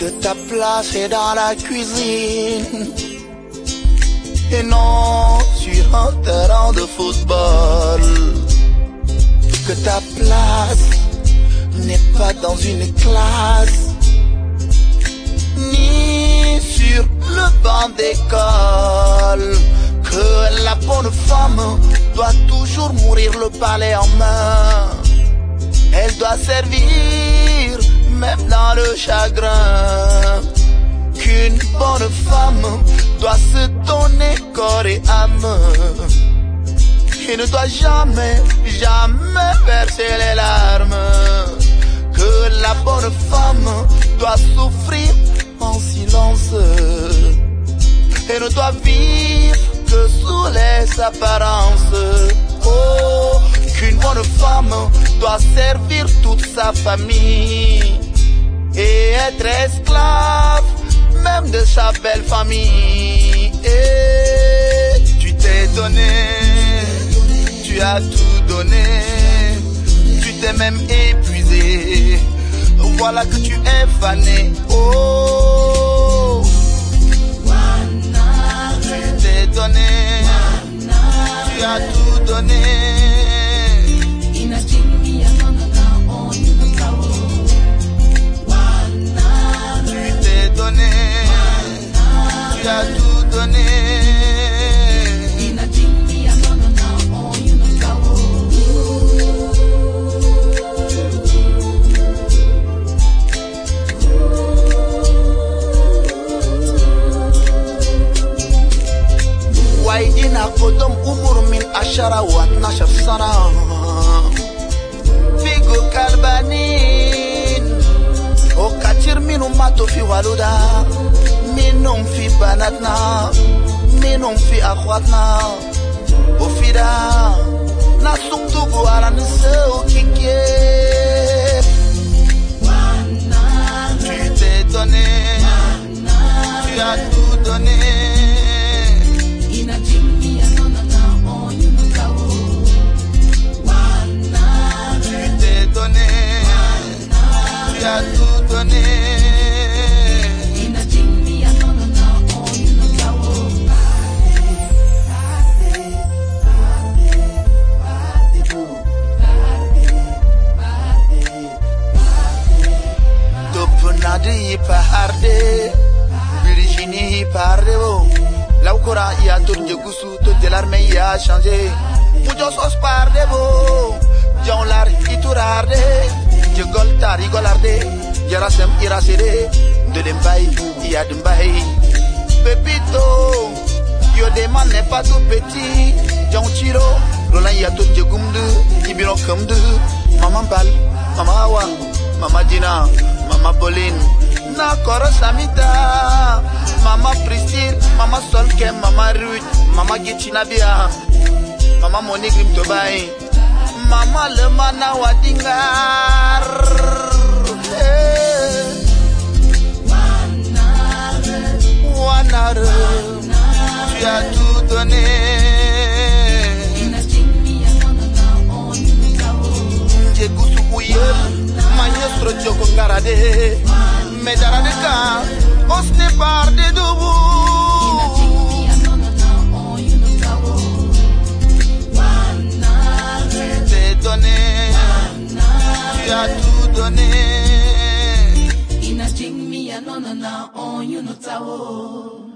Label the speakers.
Speaker 1: que ta place est dans la cuisine et non sur un terrain de football, que ta place n'est pas dans une classe ni sur le banc d'école, que la bonne femme doit toujours mourir le palais en main. Elle doit servir même dans le chagrin, qu'une bonne femme doit se donner corps et âme et ne doit jamais, jamais verser les larmes, que la bonne femme doit souffrir en silence et ne doit vivre que sous les apparences. Oh, qu'une bonne femme doit servir toute sa famille et être esclave même de sa belle famille. Et tu t'es donné, tu as tout donné, tu t'es même épuisé, voilà que tu es fané. Oh, tu t'es donné, tu as tout donné. Tu as tout donné. Waidina kodom umur min ashara wa 12 sana Figo kalbanin O katir minu mato fi waluda Minum fi banatna, minum fi akhwatna, ofida na suktugu ala niseu kike. Tu t'es donné, tu as tout donné. Tu t'es donné, tu as tout donné. Parde, Virginie parde oh. Laukora ya tourne gusu to de l'armée ya changé. Muchos os parde bo. Jonlar iturarde, je golta rigolarde. Yarasem irasede, de dembay ya dembay. Pepito, yo demande n'est pas tout petit. Jon chiro, Roland ya to je gumdu, ibiro kamdu. Maman bal, mama awa, mama Dina, mama Pauline. Na koro samita, mama Priscille, mama Solke, mama Ruth, mama Gichinabia, mama Monique Rimtobai, mama Lemana Wadingar. Wanare, tu as tout donné. Jegusu Uyel, Magnestro Joko Garade. Mais dans le cas, on se sépare de debout. Tu t'es donné, tu as tout donné.
Speaker 2: Ina jing mi ya no na on you no tawo.